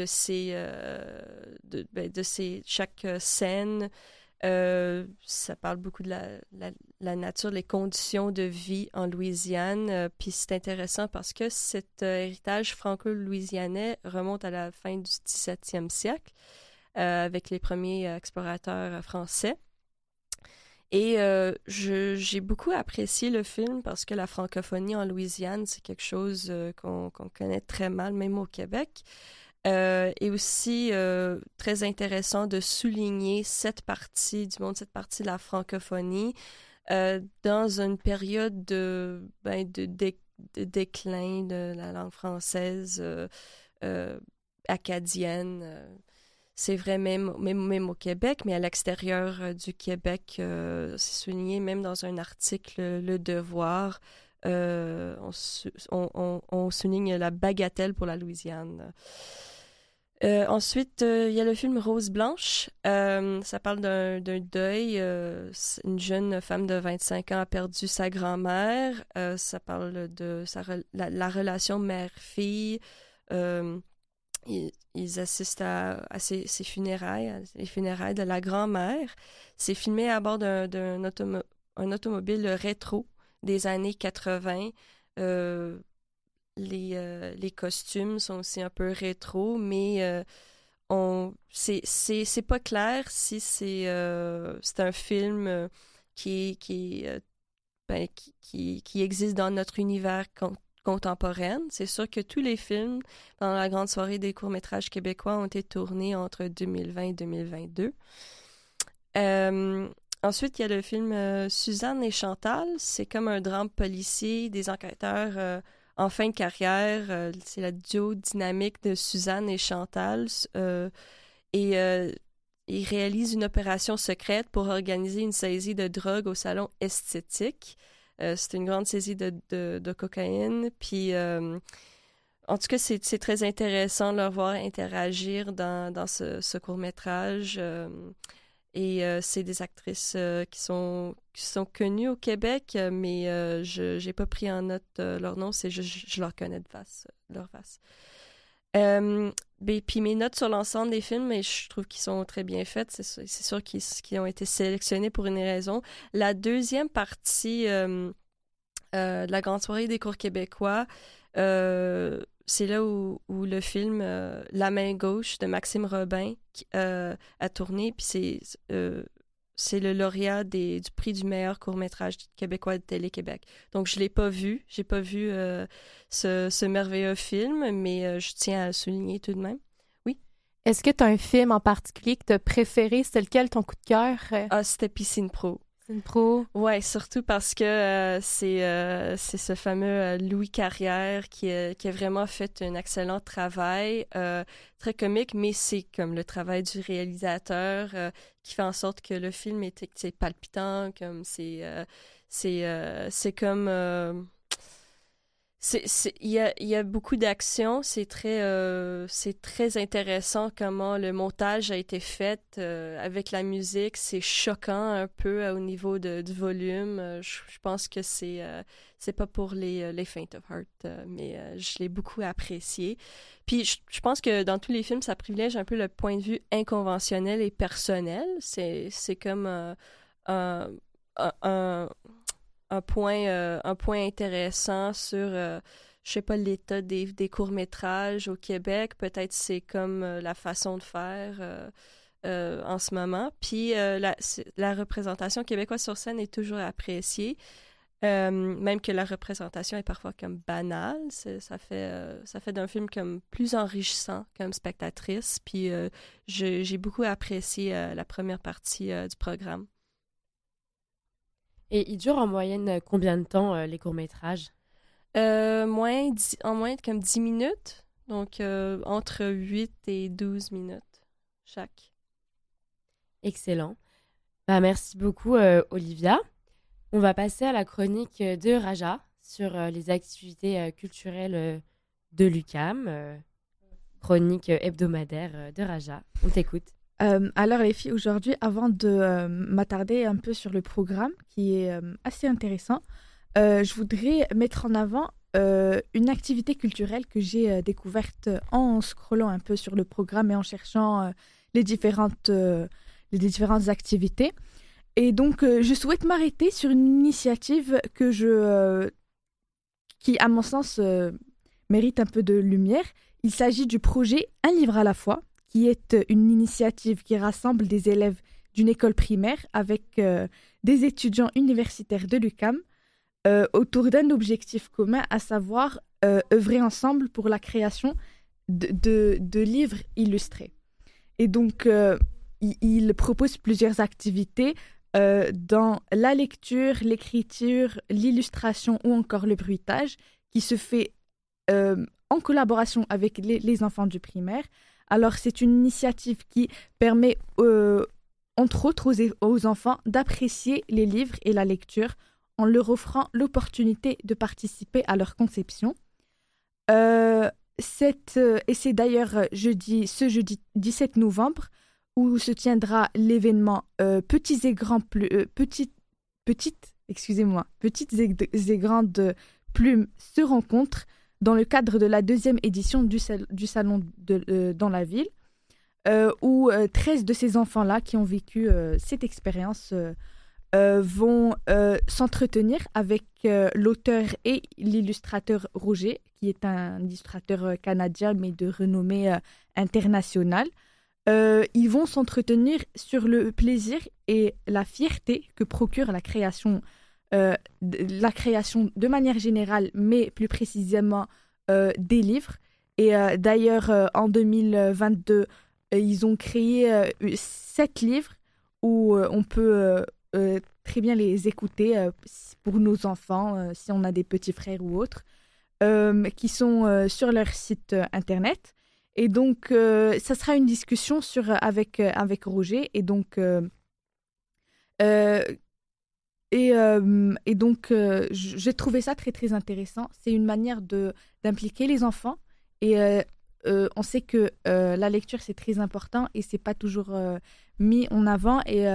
chaque scène. Ça parle beaucoup de la nature, les conditions de vie en Louisiane. Puis c'est intéressant parce que cet héritage franco-louisianais remonte à la fin du 17e siècle avec les premiers explorateurs français. Et j'ai beaucoup apprécié le film parce que la francophonie en Louisiane, c'est quelque chose qu'on connaît très mal, même au Québec. Et aussi très intéressant de souligner cette partie du monde, cette partie de la francophonie dans une période de déclin de la langue française acadienne. C'est vrai même au Québec, mais à l'extérieur du Québec, c'est souligné même dans un article Le Devoir. On souligne la bagatelle pour la Louisiane. Ensuite, il y a le film Rose Blanche. Ça parle d'un deuil. Une jeune femme de 25 ans a perdu sa grand-mère. Ça parle de la relation mère-fille. Ils assistent à ses funérailles, les funérailles de la grand-mère. C'est filmé à bord d'un automobile rétro des années 80. Les costumes sont aussi un peu rétro, mais c'est pas clair si c'est un film qui existe dans notre univers contemporain. C'est sûr que tous les films dans la grande soirée des courts-métrages québécois ont été tournés entre 2020 et 2022. Ensuite, il y a le film Suzanne et Chantal. C'est comme un drame policier, des enquêteurs en fin de carrière. C'est la duo dynamique de Suzanne et Chantal. Ils réalisent une opération secrète pour organiser une saisie de drogue au salon esthétique. C'est une grande saisie de cocaïne. Puis en tout cas, c'est très intéressant de leur voir interagir dans ce court-métrage. Et c'est des actrices qui sont connues au Québec, mais je n'ai pas pris en note leur nom, c'est juste je leur connais de leur face. Puis mes notes sur l'ensemble des films, je trouve qu'ils sont très bien faits. C'est sûr qu'ils ont été sélectionnés pour une raison. La deuxième partie de la grande soirée des cours québécois, c'est là où le film La main gauche de Maxime Robin a tourné. Puis c'est le lauréat du prix du meilleur court-métrage québécois de Télé-Québec. Donc, je ne l'ai pas vu. Je n'ai pas vu ce merveilleux film, mais je tiens à le souligner tout de même. Oui? Est-ce que tu as un film en particulier que tu as préféré? C'était lequel ton coup de cœur? C'était Piscine Pro. Piscine Pro? Oui, surtout parce que c'est ce fameux Louis Carrière qui a vraiment fait un excellent travail, très comique, mais c'est comme le travail du réalisateur qui fait en sorte que le film c'est palpitant, comme c'est comme... Il y a beaucoup d'action, c'est très intéressant comment le montage a été fait avec la musique, c'est choquant un peu au niveau du volume. Je pense que c'est pas pour les faint of heart, mais je l'ai beaucoup apprécié. Puis je pense que dans tous les films, ça privilège un peu le point de vue inconventionnel et personnel. C'est comme un point intéressant sur, je sais pas, l'état des courts-métrages au Québec. Peut-être c'est comme la façon de faire en ce moment. Puis la représentation québécoise sur scène est toujours appréciée, même que la représentation est parfois comme banale. Ça fait d'un film comme plus enrichissant comme spectatrice. Puis j'ai beaucoup apprécié la première partie du programme. Et ils durent en moyenne combien de temps, les courts-métrages? En moyenne comme 10 minutes. Donc, entre 8 et 12 minutes chaque. Excellent. Merci beaucoup, Olivia. On va passer à la chronique de Raja sur les activités culturelles de l'UQAM. Chronique hebdomadaire de Raja. On t'écoute. Alors les filles, aujourd'hui, avant de m'attarder un peu sur le programme, qui est assez intéressant, je voudrais mettre en avant une activité culturelle que j'ai découverte en scrollant un peu sur le programme et en cherchant les différentes activités. Et donc, je souhaite m'arrêter sur une initiative qui, à mon sens, mérite un peu de lumière. Il s'agit du projet Un livre à la fois, qui est une initiative qui rassemble des élèves d'une école primaire avec des étudiants universitaires de l'UQAM autour d'un objectif commun, à savoir œuvrer ensemble pour la création de livres illustrés. Et donc, il propose plusieurs activités dans la lecture, l'écriture, l'illustration ou encore le bruitage, qui se fait en collaboration avec les enfants du primaire. Alors, c'est une initiative qui permet, entre autres, aux enfants d'apprécier les livres et la lecture en leur offrant l'opportunité de participer à leur conception. Et c'est d'ailleurs ce jeudi 17 novembre où se tiendra l'événement Petites et Grandes Plumes se rencontrent dans le cadre de la 2e édition du salon dans la ville, où 13 de ces enfants-là qui ont vécu cette expérience vont s'entretenir avec l'auteur et l'illustrateur Roger, qui est un illustrateur canadien mais de renommée internationale. Ils vont s'entretenir sur le plaisir et la fierté que procure la création de manière générale, mais plus précisément des livres. Et d'ailleurs, en 2022, ils ont créé 7 livres où on peut très bien les écouter pour nos enfants, si on a des petits frères ou autres, qui sont sur leur site internet. Et donc, ça sera une discussion avec Roger. Et donc, j'ai trouvé ça très, très intéressant. C'est une manière d'impliquer les enfants Et on sait que la lecture, c'est très important et c'est pas toujours mis en avant. Et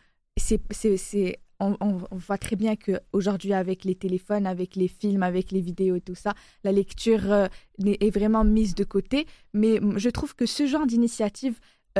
on voit très bien qu'aujourd'hui, avec les téléphones, avec les films, avec les vidéos et tout ça, la lecture est vraiment mise de côté. Mais je trouve que ce genre d'initiative,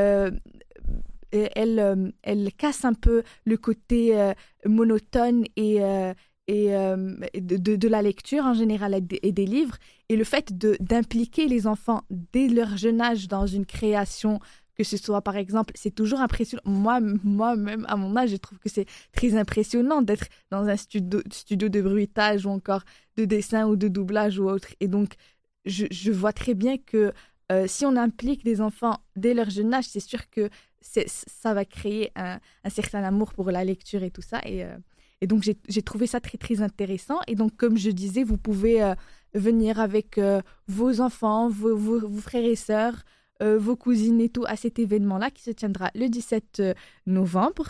elle casse un peu le côté monotone et de la lecture en général et des livres. Et le fait d'impliquer les enfants dès leur jeune âge dans une création, que ce soit par exemple, c'est toujours impressionnant. Moi-même, à mon âge, je trouve que c'est très impressionnant d'être dans un studio de bruitage ou encore de dessin ou de doublage ou autre. Et donc, je vois très bien que si on implique les enfants dès leur jeune âge, c'est sûr que ça va créer un certain amour pour la lecture et tout ça. Et donc, j'ai trouvé ça très, très intéressant. Et donc, comme je disais, vous pouvez venir avec vos enfants, vos frères et sœurs, vos cousines et tout à cet événement-là qui se tiendra le 17 novembre.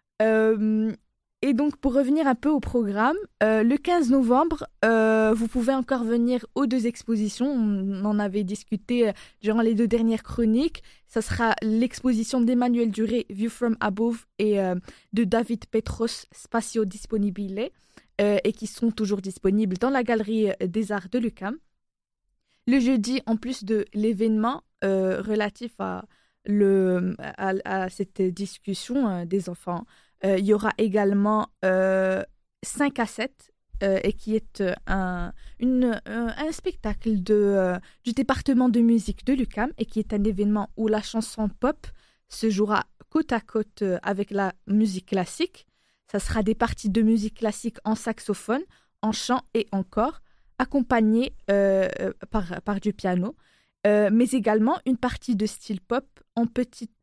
Et donc, pour revenir un peu au programme, le 15 novembre, vous pouvez encore venir aux 2 expositions. On en avait discuté durant les 2 dernières chroniques. Ça sera l'exposition d'Emmanuel Duré, View from Above, et de David Petros, Spazio Disponibile, et qui sont toujours disponibles dans la Galerie des Arts de l'UQAM. Le jeudi, en plus de l'événement relatif à cette discussion des enfants, il y aura également 5 à 7, et qui est un spectacle du département de musique de l'UQAM, et qui est un événement où la chanson pop se jouera côte à côte avec la musique classique. Ça sera des parties de musique classique en saxophone, en chant et en chor, accompagnées par du piano, mais également une partie de style pop en petite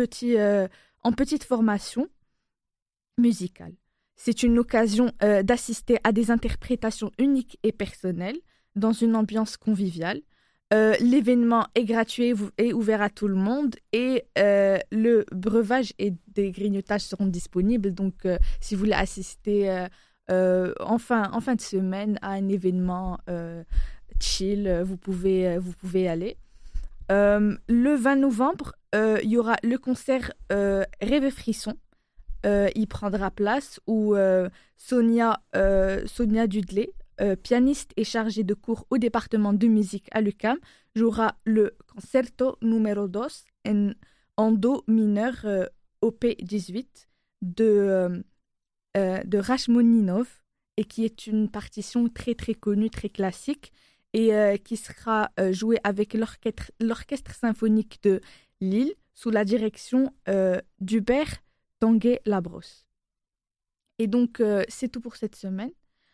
formation musicale. C'est une occasion d'assister à des interprétations uniques et personnelles dans une ambiance conviviale. L'événement est gratuit et ouvert à tout le monde, et le breuvage et des grignotages seront disponibles. Donc, si vous voulez assister en fin de semaine à un événement chill, vous pouvez aller. Le 20 novembre, il y aura le concert Rêve et Frisson. Il prendra place où Sonia Dudley, pianiste et chargée de cours au département de musique à l'UQAM, jouera le Concerto numéro 2 en do mineur op 18 de Rachmoninov, et qui est une partition très très connue, très classique, et qui sera jouée avec l'orchestre symphonique de Lille sous la direction d'Hubert Tanguay-Labrosse. Et donc, c'est tout pour cette semaine.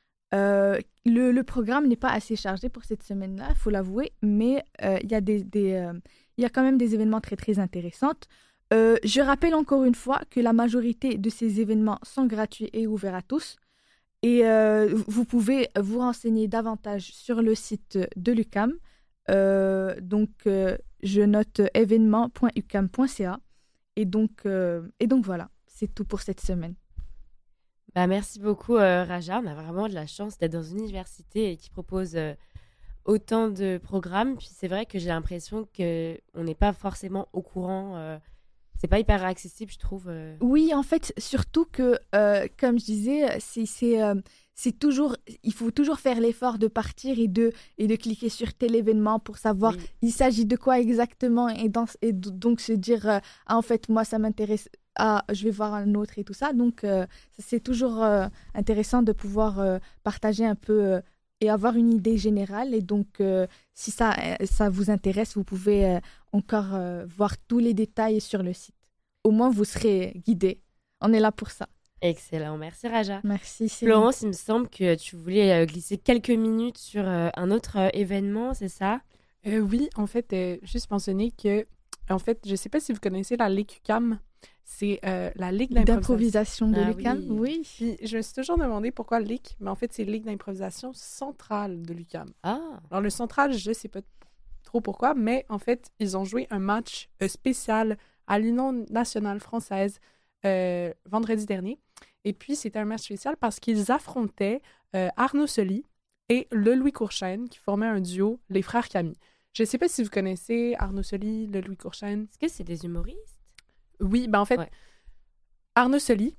Le programme n'est pas assez chargé pour cette semaine-là, il faut l'avouer, mais il y a quand même des événements très, très intéressants. Je rappelle encore une fois que la majorité de ces événements sont gratuits et ouverts à tous. Et vous pouvez vous renseigner davantage sur le site de l'UQAM. Donc, je note événement.uqam.ca. Et donc voilà, c'est tout pour cette semaine. Merci beaucoup, Raja. On a vraiment de la chance d'être dans une université qui propose autant de programmes. Puis c'est vrai que j'ai l'impression qu'on n'est pas forcément au courant. C'est pas hyper accessible, je trouve. Oui, en fait, surtout que, comme je disais, c'est toujours, il faut toujours faire l'effort de partir et de cliquer sur tel événement pour savoir il s'agit de quoi exactement, et donc se dire en fait, moi, ça m'intéresse. Je vais voir un autre et tout ça. Donc, c'est toujours intéressant de pouvoir partager un peu et avoir une idée générale. Et donc, si ça vous intéresse, vous pouvez encore voir tous les détails sur le site. Au moins, vous serez guidés. On est là pour ça. Excellent. Merci, Raja. Merci, Florence, il me semble que tu voulais glisser quelques minutes sur un autre événement, c'est ça? Oui, en fait, juste mentionner que, en fait, je ne sais pas si vous connaissez la Ligue UQAM. C'est la Ligue d'improvisation de l'UQAM. Oui. Puis, je me suis toujours demandé pourquoi Ligue, mais en fait, c'est Ligue d'improvisation centrale de l'UQAM. Alors, le central, je ne sais pas trop pourquoi, mais en fait, ils ont joué un match spécial à l'Union nationale française vendredi dernier. Et puis, c'était un match spécial parce qu'ils affrontaient Arnaud Soli et le Louis Courchaine, qui formaient un duo, les frères Camille. Je sais pas si vous connaissez Arnaud Soli, le Louis Courchaine. Est-ce que c'est des humoristes? Oui, ben en fait, Arnaud Soli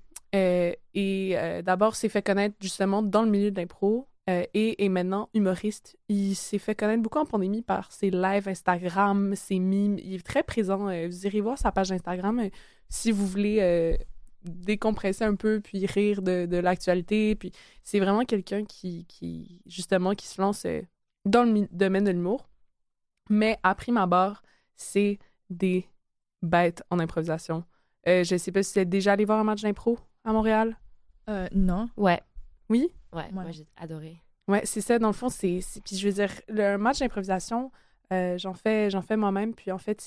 d'abord s'est fait connaître justement dans le milieu de l'impro et est maintenant humoriste. Il s'est fait connaître beaucoup en pandémie par ses lives Instagram, ses mimes. Il est très présent. Vous irez voir sa page Instagram si vous voulez décompresser un peu puis rire de l'actualité. Puis c'est vraiment quelqu'un qui justement qui se lance dans le domaine de l'humour. Mais à prime abord, c'est des bêtes en improvisation. Je sais pas si vous êtes déjà allé voir un match d'impro à Montréal. Non. Ouais. Oui? Ouais, moi j'ai adoré. Ouais, c'est ça, dans le fond, c'est... Puis je veux dire, le match d'improvisation, j'en fais moi-même, puis en fait,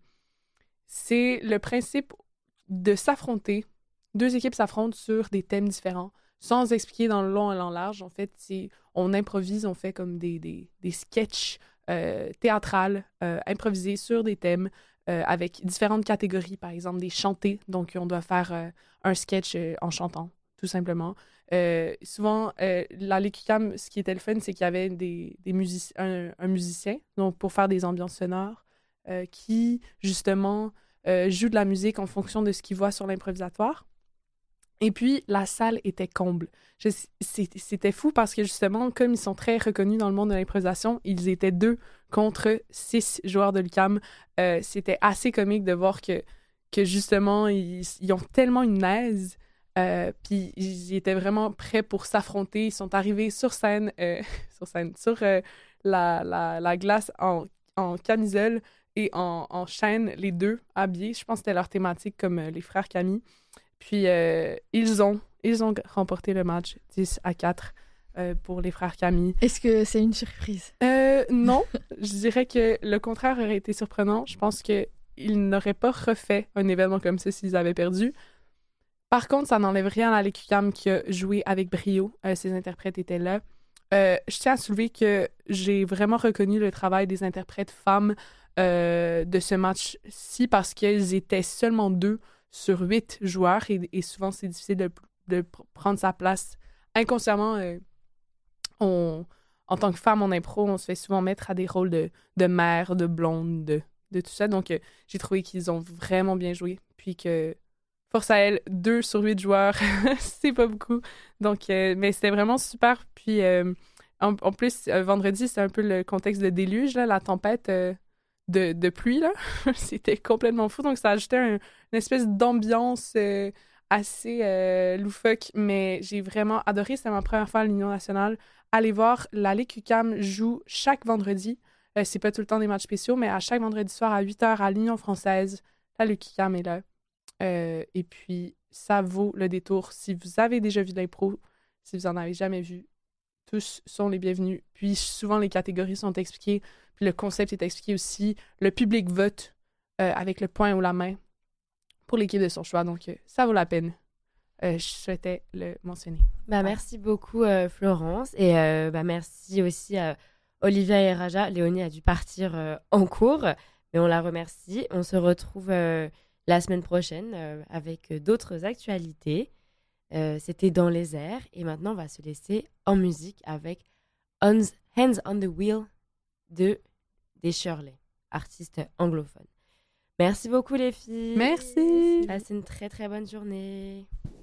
c'est le principe de s'affronter. Deux équipes s'affrontent sur des thèmes différents, sans expliquer dans le long et dans le large. En fait, on improvise, on fait comme des sketchs théâtrales improvisés sur des thèmes avec différentes catégories, par exemple des chantés. Donc, on doit faire un sketch en chantant, tout simplement. Souvent, la Lécucam, ce qui était le fun, c'est qu'il y avait un musicien, donc pour faire des ambiances sonores, qui, justement, joue de la musique en fonction de ce qu'il voit sur l'improvisatoire. Et puis, la salle était comble. C'était fou parce que, justement, comme ils sont très reconnus dans le monde de l'improvisation, ils étaient 2 contre 6 joueurs de l'UQAM. C'était assez comique de voir que justement, ils ont tellement une aise, puis ils étaient vraiment prêts pour s'affronter. Ils sont arrivés sur scène, sur la glace en camisole et en chaîne, les 2 habillés. Je pense que c'était leur thématique, comme les frères Camille. Puis ils ont remporté le match 10-4 pour les frères Camille. Est-ce que c'est une surprise? Non, je dirais que le contraire aurait été surprenant. Je pense qu'ils n'auraient pas refait un événement comme ça s'ils avaient perdu. Par contre, ça n'enlève rien à l'Écucam qui a joué avec brio. Ses interprètes étaient là. Je tiens à soulever que j'ai vraiment reconnu le travail des interprètes femmes de ce match-ci parce qu'ils étaient seulement 2 sur 8 joueurs et souvent c'est difficile de prendre sa place. Inconsciemment, en tant que femme en impro, on se fait souvent mettre à des rôles de mère, de blonde, de tout ça. Donc, j'ai trouvé qu'ils ont vraiment bien joué. Puis que, force à elle, 2 sur 8 joueurs, c'est pas beaucoup. Donc, mais c'était vraiment super. Puis, en plus, vendredi, c'était un peu le contexte de déluge, là, la tempête de pluie, là. C'était complètement fou. Donc, ça ajoutait une espèce d'ambiance assez loufoque. Mais j'ai vraiment adoré. C'était ma première fois à l'Union nationale. Allez voir, la Lécucam joue chaque vendredi. C'est pas tout le temps des matchs spéciaux, mais à chaque vendredi soir à 8h à l'Union française, la Lécucam est là. Et puis, ça vaut le détour. Si vous avez déjà vu de l'impro, si vous en avez jamais vu, tous sont les bienvenus. Puis, souvent, les catégories sont expliquées. Puis, le concept est expliqué aussi. Le public vote avec le poing ou la main pour l'équipe de son choix. Donc, ça vaut la peine. Je souhaitais le mentionner. Merci beaucoup, Florence. Et merci aussi à Olivia et Raja. Léonie a dû partir en cours, mais on la remercie. On se retrouve la semaine prochaine avec d'autres actualités. C'était Dans les airs. Et maintenant, on va se laisser en musique avec Hands on the Wheel des Shirley, artiste anglophone. Merci beaucoup, les filles. Merci. Passez une très, très bonne journée.